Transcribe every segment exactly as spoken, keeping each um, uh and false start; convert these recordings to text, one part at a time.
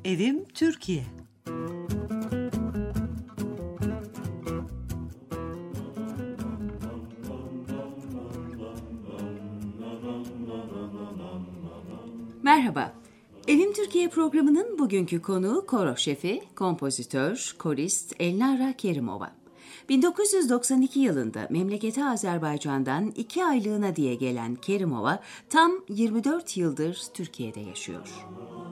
Evim Türkiye. Merhaba. Evim Türkiye programının bugünkü konuğu koro şefi, kompozitör, korist Elnara Kerimova. bin dokuz yüz doksan iki yılında memleketi Azerbaycan'dan iki aylığına diye gelen Kerimova tam yirmi dört yıldır Türkiye'de yaşıyor.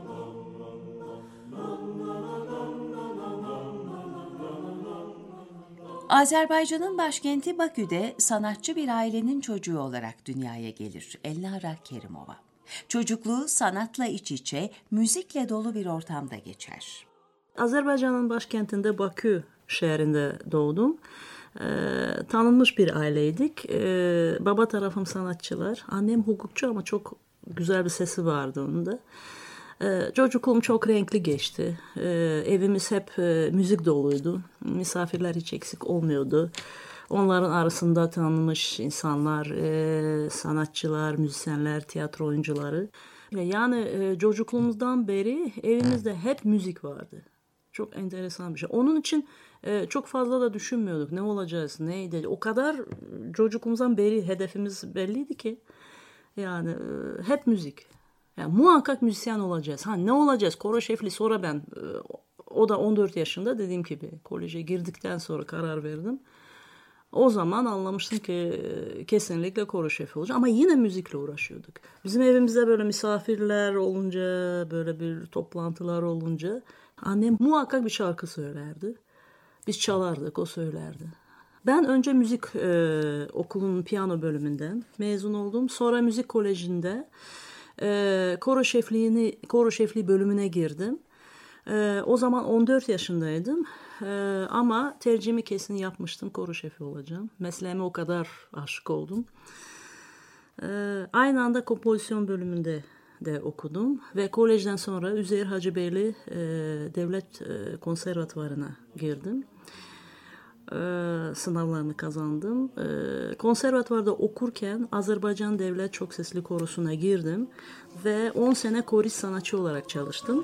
Azerbaycan'ın başkenti Bakü'de sanatçı bir ailenin çocuğu olarak dünyaya gelir Elnara Kerimova. Çocukluğu sanatla iç içe, müzikle dolu bir ortamda geçer. Azerbaycan'ın başkentinde Bakü şehrinde doğdum. Ee, tanınmış bir aileydik. Ee, baba tarafım sanatçılar. Annem hukukçu ama çok güzel bir sesi vardı onun da. Ee, çocukluğum çok renkli geçti. Ee, evimiz hep e, müzik doluydu. Misafirler hiç eksik olmuyordu. Onların arasında tanınmış insanlar, e, sanatçılar, müzisyenler, tiyatro oyuncuları. Yani e, çocukluğumuzdan beri evimizde hep müzik vardı. Çok enteresan bir şey. Onun için e, çok fazla da düşünmüyorduk. Ne olacağız, neydi? O kadar çocukluğumuzdan beri hedefimiz belliydi ki. Yani e, hep müzik. Yani muhakkak müzisyen olacağız. Ha ne olacağız? Koro şefliği sonra ben, e, o da on dört yaşında dediğim gibi koleje girdikten sonra karar verdim. O zaman anlamıştım ki kesinlikle koro şefi olacağım ama yine müzikle uğraşıyorduk. Bizim evimizde böyle misafirler olunca, böyle bir toplantılar olunca annem muhakkak bir şarkı söylerdi. Biz çalardık, o söylerdi. Ben önce müzik e, okulunun piyano bölümünden mezun oldum. Sonra müzik kolejinde e, koro şefliğini, koro şefliği bölümüne girdim. E, o zaman on dört yaşındaydım. Ee, ama tercihimi kesin yapmıştım. Koro şefi olacağım. Mesleğime o kadar aşık oldum. Ee, aynı anda kompozisyon bölümünde de okudum. Ve kolejden sonra Üzeyir Hacıbeyli e, Devlet e, Konservatuvarı'na girdim. Ee, sınavlarını kazandım. Ee, konservatuvarda okurken Azerbaycan Devlet Çok Sesli Korosu'na girdim. Ve on sene korist sanatçı olarak çalıştım.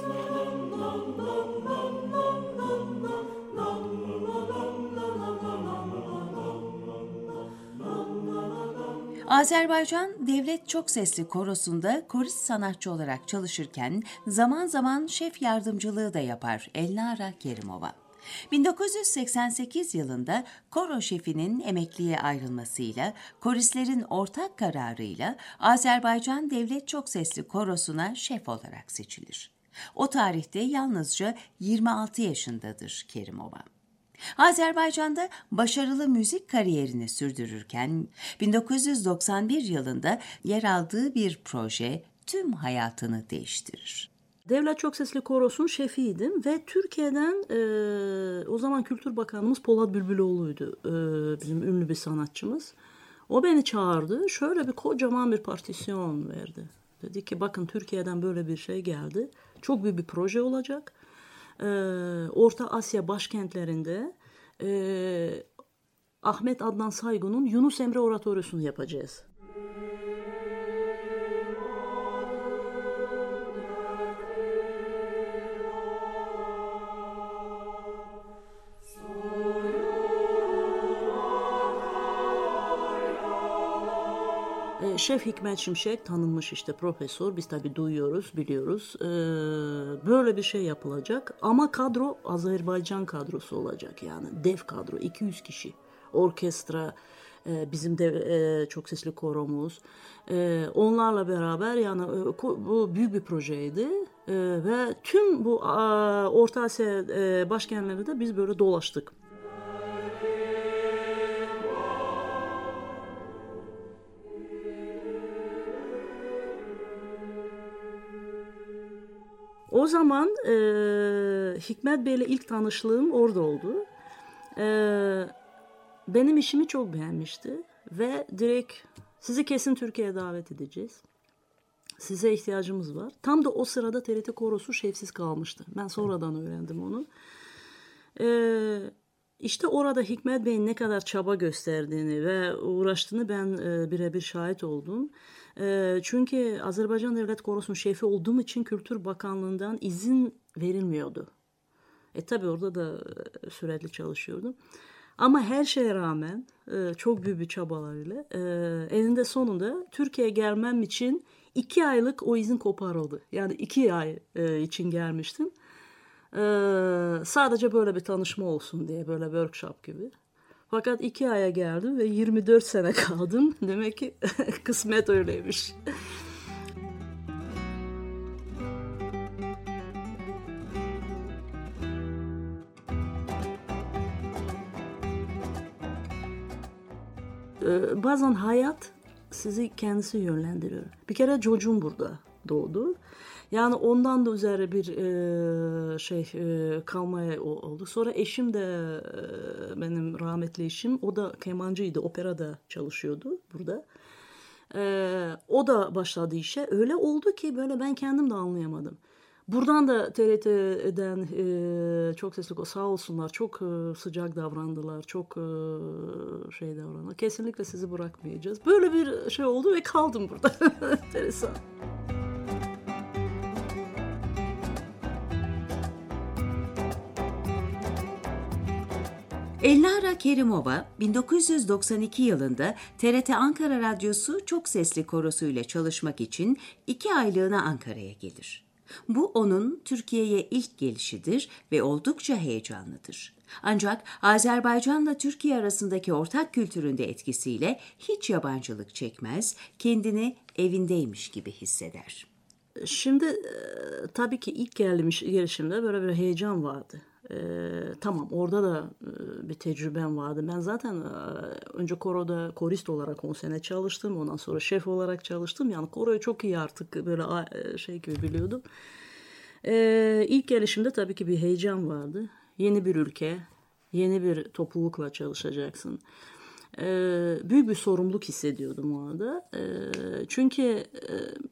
Azerbaycan Devlet Çok Sesli Korosu'nda korist sanatçı olarak çalışırken zaman zaman şef yardımcılığı da yapar Elnara Kerimova. bin dokuz yüz seksen sekiz yılında koro şefinin emekliye ayrılmasıyla, koristlerin ortak kararıyla Azerbaycan Devlet Çok Sesli Korosu'na şef olarak seçilir. O tarihte yalnızca yirmi altı yaşındadır Kerimova. Azerbaycan'da başarılı müzik kariyerini sürdürürken bin dokuz yüz doksan bir yılında yer aldığı bir proje tüm hayatını değiştirir. Devlet Çok Sesli Korosu'nun şefiydim ve Türkiye'den e, o zaman Kültür Bakanımız Polat Bülbüloğlu'ydu, e, bizim ünlü bir sanatçımız. O beni çağırdı, şöyle bir kocaman bir partisyon verdi. Dedi ki bakın Türkiye'den böyle bir şey geldi, çok büyük bir proje olacak. Ee, Orta Asya başkentlerinde e, Ahmet Adnan Saygun'un Yunus Emre Oratoryosu'nu yapacağız. Şef Hikmet Şimşek tanınmış işte profesör. Biz tabii duyuyoruz, biliyoruz. Ee, böyle bir şey yapılacak. Ama kadro Azerbaycan kadrosu olacak yani. Dev kadro, iki yüz kişi. Orkestra, e, bizim de e, çok sesli koromuz. E, onlarla beraber yani e, bu büyük bir projeydi. E, ve tüm bu e, Orta Asya e, başkentlerinde de biz böyle dolaştık. O zaman e, Hikmet Bey'le ilk tanışlığım orada oldu. E, benim işimi çok beğenmişti ve direkt sizi kesin Türkiye'ye davet edeceğiz. Size ihtiyacımız var. Tam da o sırada T R T Korosu şefsiz kalmıştı. Ben sonradan öğrendim onu. E, İşte orada Hikmet Bey'in ne kadar çaba gösterdiğini ve uğraştığını ben e, birebir şahit oldum. E, çünkü Azerbaycan Devlet Korosu'nun şefi olduğum için Kültür Bakanlığı'ndan izin verilmiyordu. E tabi orada da e, sürekli çalışıyordum. Ama her şeye rağmen e, çok büyük bir çabalarıyla e, eninde sonunda Türkiye'ye gelmem için iki aylık o izin koparıldı. Yani iki ay e, için gelmiştim. Ee, sadece böyle bir tanışma olsun diye, böyle workshop gibi. Fakat iki aya geldim ve yirmi dört sene kaldım. Demek ki kısmet öyleymiş. Ee, bazen hayat sizi kendisi yönlendiriyor. Bir kere çocuğum burada doğdu. Yani ondan da üzeri bir e, şey e, kalmaya oldu. Sonra eşim de e, benim rahmetli eşim, o da kemancıydı, operada çalışıyordu burada. E, o da başladı işe. Öyle oldu ki böyle ben kendim de anlayamadım. Buradan da T R T'den e, çok sesli, sağ olsunlar, çok e, sıcak davrandılar, çok e, şey davrandılar. Kesinlikle sizi bırakmayacağız. Böyle bir şey oldu ve kaldım burada. Enteresan. Elnara Kerimova, bin dokuz yüz doksan iki yılında T R T Ankara Radyosu Çok Sesli Korosu ile çalışmak için iki aylığına Ankara'ya gelir. Bu onun Türkiye'ye ilk gelişidir ve oldukça heyecanlıdır. Ancak Azerbaycan'la Türkiye arasındaki ortak kültürün de etkisiyle hiç yabancılık çekmez, kendini evindeymiş gibi hisseder. Şimdi e, tabii ki ilk gelmiş gelişimde böyle bir heyecan vardı. E, tamam, orada da e, bir tecrübem vardı. Ben zaten e, önce koroda korist olarak on sene çalıştım. Ondan sonra şef olarak çalıştım. Yani koroyu çok iyi artık böyle e, şey gibi biliyordum. E, ilk gelişimde tabii ki bir heyecan vardı. Yeni bir ülke, yeni bir toplulukla çalışacaksın. E, büyük bir sorumluluk hissediyordum o anda. E, çünkü e,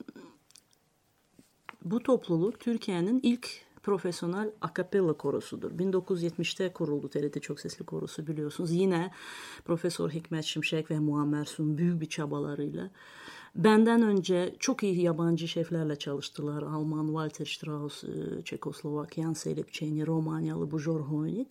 bu topluluk Türkiye'nin ilk profesyonel akapella korosudur. bin dokuz yüz yetmişte kuruldu T R T Çok Sesli Korosu, biliyorsunuz. Yine Profesör Hikmet Şimşek ve Muammer Sun büyük bir çabalarıyla. Benden önce çok iyi yabancı şeflerle çalıştılar. Alman Walter Strauss, Çekoslovakyan Selip Çeni, Romanyalı Bujor Hoynik.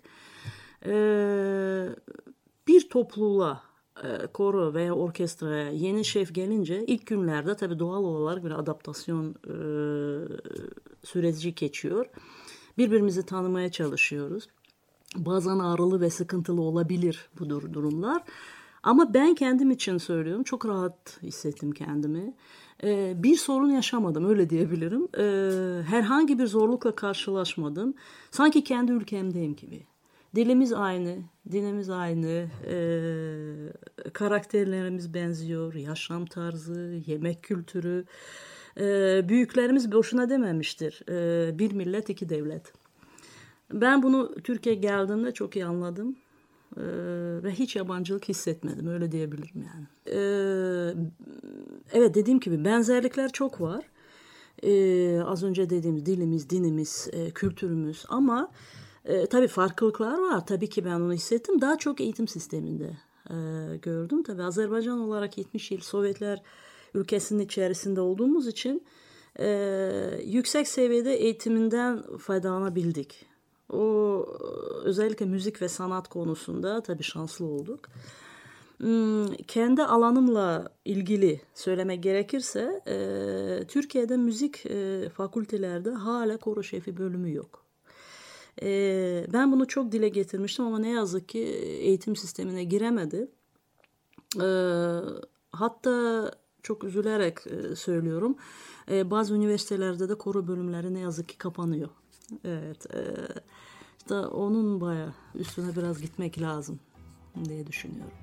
Bir topluluğa, koro veya orkestraya yeni şef gelince ilk günlerde tabii doğal olarak bir adaptasyon e, süreci geçiyor. Birbirimizi tanımaya çalışıyoruz. Bazen ağrılı ve sıkıntılı olabilir bu durumlar. Ama ben kendim için söylüyorum, çok rahat hissettim kendimi. E, bir sorun yaşamadım, öyle diyebilirim. E, herhangi bir zorlukla karşılaşmadım. Sanki kendi ülkemdeyim gibi. Dilimiz aynı, dinimiz aynı, e, karakterlerimiz benziyor, yaşam tarzı, yemek kültürü. E, büyüklerimiz boşuna dememiştir, e, bir millet iki devlet. Ben bunu Türkiye'ye geldiğimde çok iyi anladım e, ve hiç yabancılık hissetmedim, öyle diyebilirim yani. E, evet, dediğim gibi benzerlikler çok var. E, az önce dediğimiz dilimiz, dinimiz, e, kültürümüz, ama E, tabii farklılıklar var. Tabii ki ben onu hissettim. Daha çok eğitim sisteminde e, gördüm. Tabii Azerbaycan olarak yetmiş yıl Sovyetler ülkesinin içerisinde olduğumuz için e, yüksek seviyede eğitiminden faydalanabildik. O özellikle müzik ve sanat konusunda tabii şanslı olduk. Hmm, kendi alanımla ilgili söylemek gerekirse e, Türkiye'de müzik e, fakültelerde hala koro şefi bölümü yok. Ee, ben bunu çok dile getirmiştim ama ne yazık ki eğitim sistemine giremedi. Ee, hatta çok üzülerek e, söylüyorum, e, bazı üniversitelerde de koro bölümleri ne yazık ki kapanıyor. Evet, e, işte onun bayağı üstüne biraz gitmek lazım diye düşünüyorum.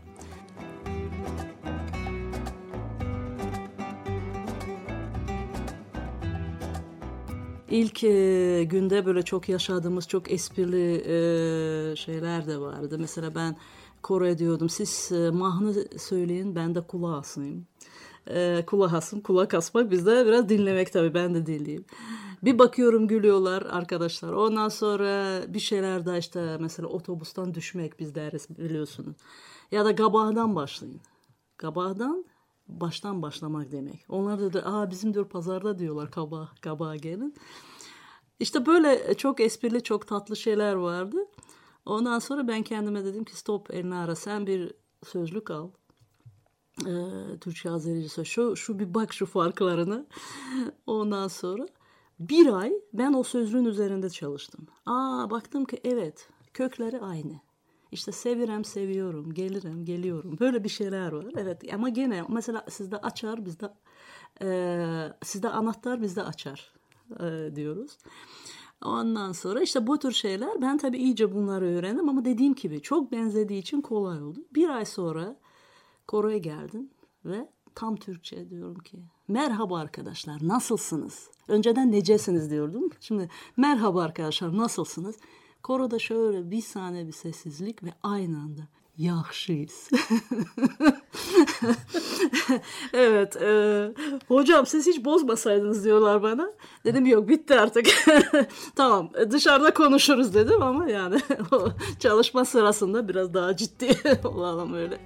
İlk e, günde böyle çok yaşadığımız çok esprili e, şeyler de vardı. Mesela ben koro ediyordum. Siz e, mahnı söyleyin, ben de kulağı asayım. E, kulak asım, kulak asmak bizde biraz dinlemek tabii, ben de dinleyeyim. Bir bakıyorum gülüyorlar arkadaşlar. Ondan sonra bir şeyler de işte mesela otobüsten düşmek biz deriz biliyorsunuz. Ya da gabağdan başlayın. Gabağdan baştan başlamak demek. Onlar da, da aa bizim diyor pazarda diyorlar kabağa, kabağa gelin. İşte böyle çok esprili, çok tatlı şeyler vardı. Ondan sonra ben kendime dedim ki stop Elnara, sen bir sözlük al. Ee, Türkçe Azerice söz. Şu, şu bir bak şu farklarına. Ondan sonra bir ay ben o sözlüğün üzerinde çalıştım. Aa baktım ki evet kökleri aynı. İşte sevirem seviyorum, gelirim geliyorum. Böyle bir şeyler var. Evet ama gene mesela sizde açar bizde e, sizde anahtar bizde açar e, diyoruz. Ondan sonra işte bu tür şeyler ben tabii iyice bunları öğrendim ama dediğim gibi çok benzediği için kolay oldu. Bir ay sonra Koro'ya geldim ve tam Türkçe diyorum ki merhaba arkadaşlar nasılsınız? Önceden necesiniz diyordum. Şimdi merhaba arkadaşlar nasılsınız? Koro'da şöyle bir saniye bir sessizlik ve aynı anda yaxşıyız. Evet. E, hocam siz hiç bozmasaydınız diyorlar bana. Dedim yok bitti artık. Tamam dışarıda konuşuruz dedim ama yani o çalışma sırasında biraz daha ciddi olalım öyle.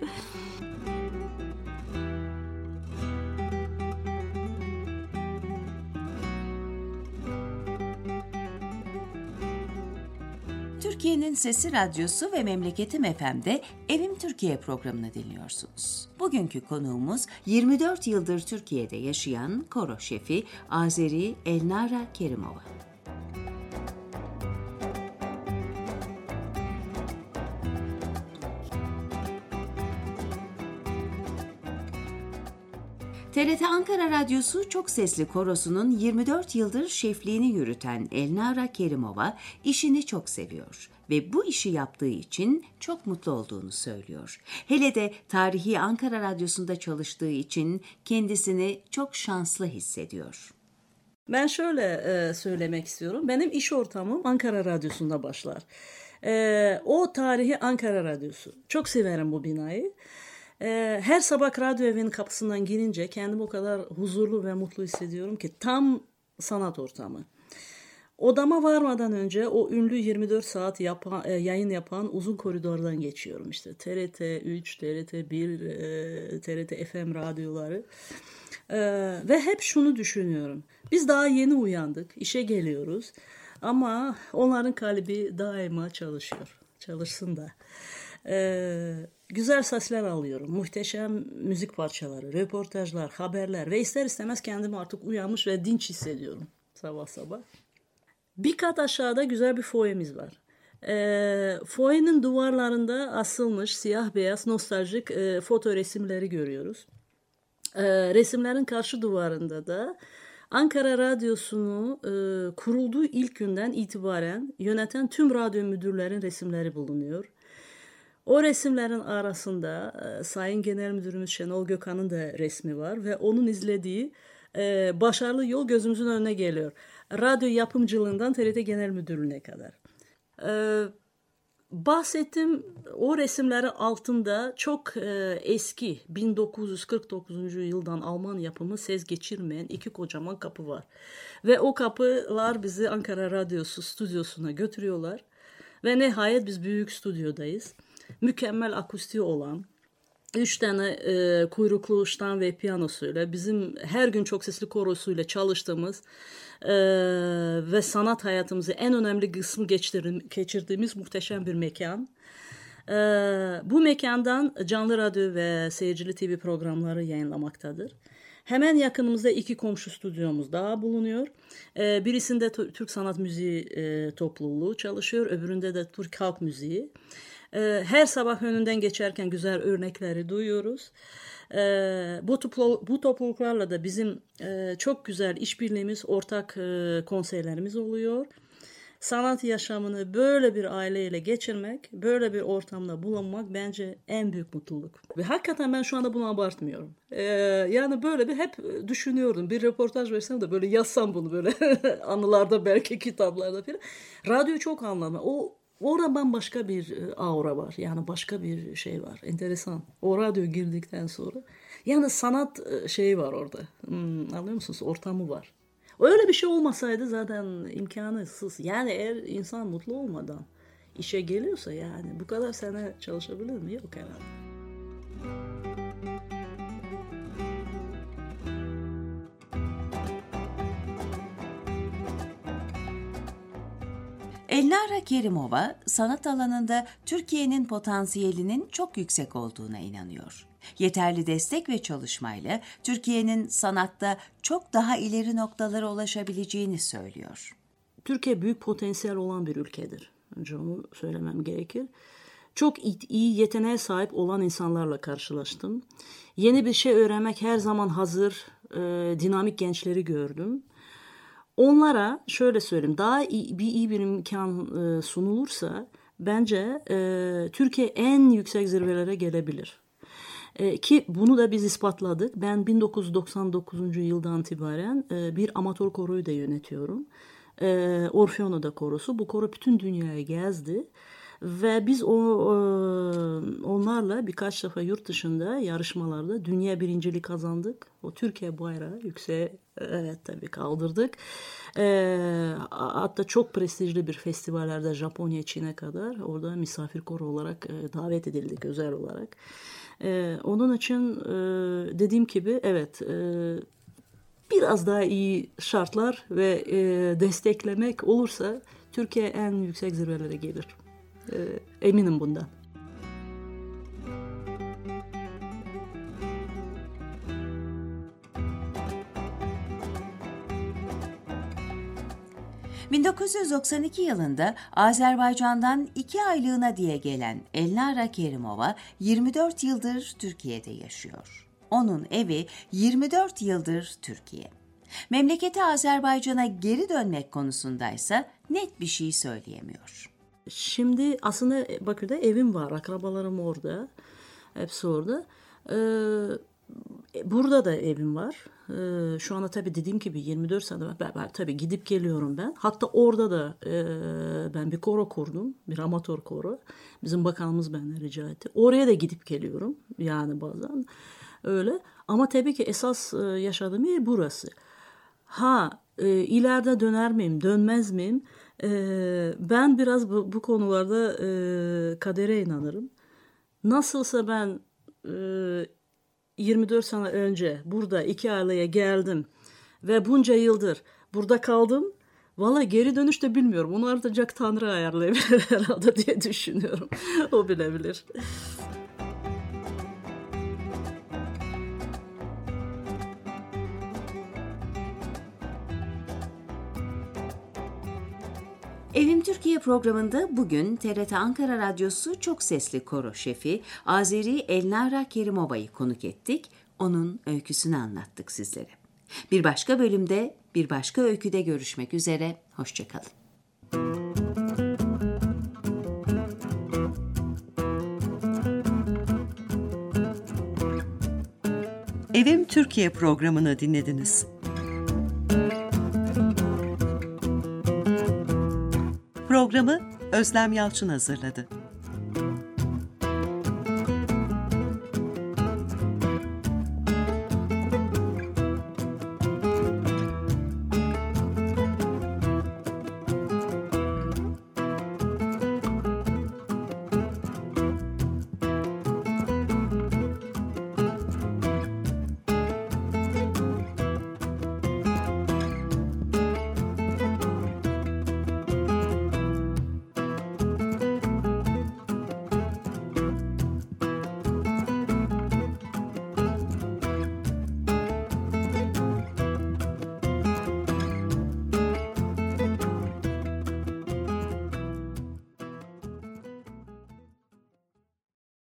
Türkiye'nin Sesi Radyosu ve Memleketim F M'de Evim Türkiye programını dinliyorsunuz. Bugünkü konuğumuz yirmi dört yıldır Türkiye'de yaşayan koro şefi Azeri Elnara Kerimova. T R T Ankara Radyosu Çok Sesli Korosu'nun yirmi dört yıldır şefliğini yürüten Elnara Kerimova işini çok seviyor ve bu işi yaptığı için çok mutlu olduğunu söylüyor. Hele de tarihi Ankara Radyosu'nda çalıştığı için kendisini çok şanslı hissediyor. Ben şöyle e, söylemek istiyorum. Benim iş ortamım Ankara Radyosu'nda başlar. E, o tarihi Ankara Radyosu. Çok severim bu binayı. Her sabah radyo evinin kapısından girince kendimi o kadar huzurlu ve mutlu hissediyorum ki tam sanat ortamı. Odama varmadan önce o ünlü yirmi dört saat yapan, yayın yapan uzun koridordan geçiyorum. İşte T R T üç, T R T bir, T R T F M radyoları. Ve hep şunu düşünüyorum. Biz daha yeni uyandık, işe geliyoruz. Ama onların kalbi daima çalışıyor. Çalışsın da. Ee, güzel sesler alıyorum. Muhteşem müzik parçaları, röportajlar, haberler ve ister istemez kendimi artık uyanmış ve dinç hissediyorum sabah sabah. Bir kat aşağıda güzel bir foyemiz var. Ee, foyenin duvarlarında asılmış siyah beyaz nostaljik e, foto resimleri görüyoruz. Ee, resimlerin karşı duvarında da Ankara Radyosu'nu e, kurulduğu ilk günden itibaren yöneten tüm radyo müdürlerin resimleri bulunuyor. O resimlerin arasında e, Sayın Genel Müdürümüz Şenol Gökhan'ın da resmi var ve onun izlediği e, başarılı yol gözümüzün önüne geliyor. Radyo yapımcılığından T R T Genel Müdürlüğü'ne kadar. E, bahsettiğim o resimleri altında çok e, eski bin dokuz yüz kırk dokuzuncu yıldan Alman yapımı ses geçirmeyen iki kocaman kapı var. Ve o kapılar bizi Ankara Radyosu stüdyosuna götürüyorlar. Ve nihayet biz büyük stüdyodayız. Mükemmel akustiği olan, üç tane e, kuyruklu ştan ve piyanosuyla, bizim her gün çok sesli korosuyla çalıştığımız e, ve sanat hayatımızı en önemli kısmı geçirdiğimiz muhteşem bir mekan. E, bu mekandan canlı radyo ve seyircili T V programları yayınlamaktadır. Hemen yakınımızda iki komşu stüdyomuz daha bulunuyor. E, birisinde Türk Sanat Müziği e, topluluğu çalışıyor, öbüründe de Türk Halk Müziği. Her sabah önünden geçerken güzel örnekleri duyuyoruz. Bu, toplu, bu topluluklarla da bizim çok güzel işbirliğimiz, ortak konserlerimiz oluyor. Sanat yaşamını böyle bir aileyle geçirmek, böyle bir ortamda bulunmak bence en büyük mutluluk. Ve hakikaten ben şu anda bunu abartmıyorum. Yani böyle bir hep düşünüyordum. Bir röportaj versem de böyle yazsam bunu böyle anılarda belki kitaplarda falan. Radyo çok anlamlı. O Orada bambaşka bir aura var. Yani başka bir şey var. Enteresan. O radyo girdikten sonra. Yani sanat şeyi var orada. Hmm, anlıyor musunuz? Ortamı var. Öyle bir şey olmasaydı zaten imkansız. Yani eğer insan mutlu olmadan işe geliyorsa yani bu kadar sene çalışabilir mi? Yok herhalde. Elnara Kerimova, sanat alanında Türkiye'nin potansiyelinin çok yüksek olduğuna inanıyor. Yeterli destek ve çalışmayla Türkiye'nin sanatta çok daha ileri noktalara ulaşabileceğini söylüyor. Türkiye büyük potansiyel olan bir ülkedir. Önce onu söylemem gerekir. Çok iyi yeteneğe sahip olan insanlarla karşılaştım. Yeni bir şey öğrenmek her zaman hazır, e, dinamik gençleri gördüm. Onlara şöyle söyleyeyim, daha iyi bir, iyi bir imkan e, sunulursa bence e, Türkiye en yüksek zirvelere gelebilir. E, ki bunu da biz ispatladık. Ben bin dokuz yüz doksan dokuzuncu yıldan itibaren e, bir amatör koroyu da yönetiyorum. E, Orfeono'da korosu. Bu koro bütün dünyayı gezdi. Ve biz o, onlarla birkaç defa yurt dışında yarışmalarda dünya birinciliği kazandık. O Türkiye bayrağı yükseğe evet tabii kaldırdık. E, hatta çok prestijli bir festivallerde Japonya, Çin'e kadar orada misafir koro olarak e, davet edildik özel olarak. E, onun için e, dediğim gibi evet e, biraz daha iyi şartlar ve e, desteklemek olursa Türkiye en yüksek zirvelere gelir. Eminim bundan. bin dokuz yüz doksan iki yılında Azerbaycan'dan iki aylığına diye gelen Elnara Kerimova yirmi dört yıldır Türkiye'de yaşıyor. Onun evi yirmi dört yıldır Türkiye. Memleketi Azerbaycan'a geri dönmek konusundaysa net bir şey söyleyemiyor. Şimdi aslında Bakü'de evim var. Akrabalarım orada. Hepsi orada. Ee, burada da evim var. Ee, şu anda tabii dediğim gibi yirmi dört sene ben, ben tabii gidip geliyorum ben. Hatta orada da e, ben bir koro kurdum. Bir amatör koro. Bizim bakanımız benden rica etti. Oraya da gidip geliyorum. Yani bazen öyle. Ama tabii ki esas e, yaşadığım yer burası. Ha e, ileride döner miyim, dönmez miyim? E, ben biraz bu, bu konularda e, kadere inanırım. Nasılsa ben e, yirmi dört sene önce burada iki aileye geldim ve bunca yıldır burada kaldım. Valla geri dönüş de bilmiyorum. Onu artık Tanrı ayarlayabilir herhalde diye düşünüyorum. O bilebilir. Evim Türkiye programında bugün T R T Ankara Radyosu Çok Sesli Koro Şefi Azeri Elnara Kerimova'yı konuk ettik. Onun öyküsünü anlattık sizlere. Bir başka bölümde, bir başka öyküde görüşmek üzere. Hoşça kalın. Evim Türkiye programını dinlediniz. Programı Özlem Yalçın hazırladı.